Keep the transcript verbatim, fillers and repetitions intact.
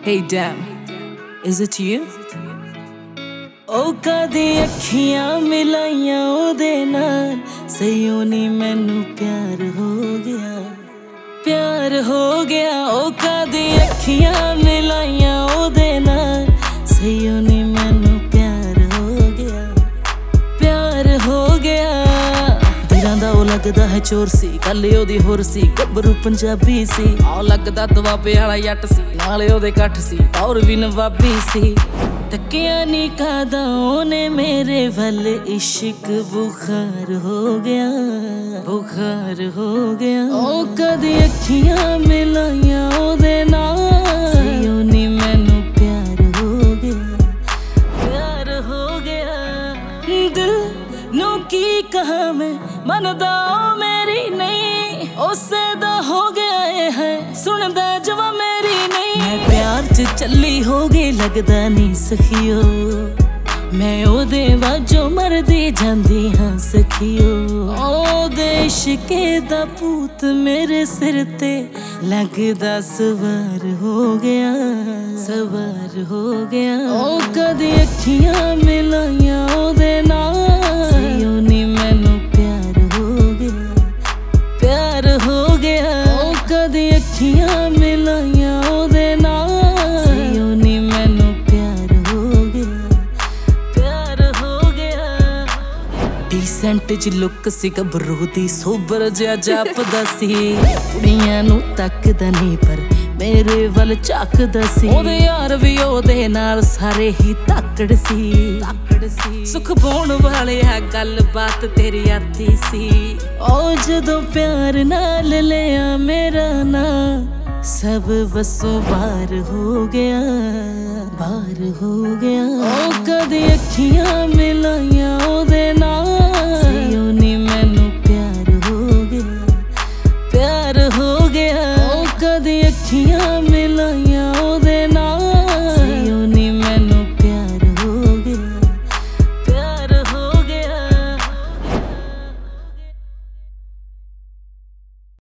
Hey damn, is it you? ओ कदी अखियां मिलाइयां ओदे नाल सईओ नी मैनू प्यार हो गया, प्यार हो गया। ओ कदी अखियां मिलाइयां ओदे नाल सईओ नी मैनू प्यार हो गया, प्यार हो गया। दिलां दा ओ लगदा है चोर सी, गल ओदी होर सी, गब्बरू पंजाबी सी। आ लगदा दुआबे वाला जट सी, नाले ओदे कठ सी, और भी नवाबी सी। तकिया नी कादा ओने मेरे वल, इश्क बुखार हो गया, बुखार हो गया। ओ कदी अखियां मिलाइयां ओदे नाल सईओ नी मैनू प्यार हो गया, प्यार हो गया। दिल नू की कहा मैं, मनदा ओ मेरी नहीं, उसे दा हो गया ए है, सुनदा जवा मेरी नहीं। मैं प्यार च चली हो गई लगदा नी सखियो, मैं ओदे वाजो मरदी जांदी हाँ सखियो। ओदे इश्के दा भूत मेरे सिर ते लगदा सवार हो गया, सवार हो गया। ओ कदी अखियां मिलाइयां ओदे नाल सईओ नी मैनू प्यार हो गया, प्यार हो गया। ओ कदी अखियां मिलाइयां ओदे नाल सईओ नी मैनू प्यार हो गया, प्यार हो गया। ਡੀਸੈਂਟ ਚ ਲੁੱਕ ਸੀ ਗੱਭਰੂ ਦੀ, ਸੋਬਰ ਜਿਹਾ ਜਾਪਦਾ ਸੀ, ਕੁੜੀਆਂ ਨੂੰ ਤੱਕਦਾ ਨਹੀਂ ਪਰ ਮੇਰੇ ਵੱਲ ਝਾਕਦਾ ਸੀ। ਉਹਦੇ ਯਾਰ ਵੀ ਉਹਦੇ ਨਾਲ ਸਾਰੇ ਹੀ ਧਾਕੜ ਸੀ, ਧਾਕੜ ਸੀ। ਸੁਖ ਪਾਉਣ ਵਾਲੇ ਆ ਗੱਲ ਬਾਤ ਤੇਰੀ ਆਤੀ ਸੀ। ਉਹ ਜਦੋਂ ਪਿਆਰ ਨਾਲ ਲਿਆ ਮੇਰਾ ਨਾਂ, सब बसों बार हो गया, बार हो गया। ओ कदी अखियां मिलाइयां ओदे नाल सईओ नी मैनू प्यार हो गया, प्यार हो गया। ओ कदी अखियां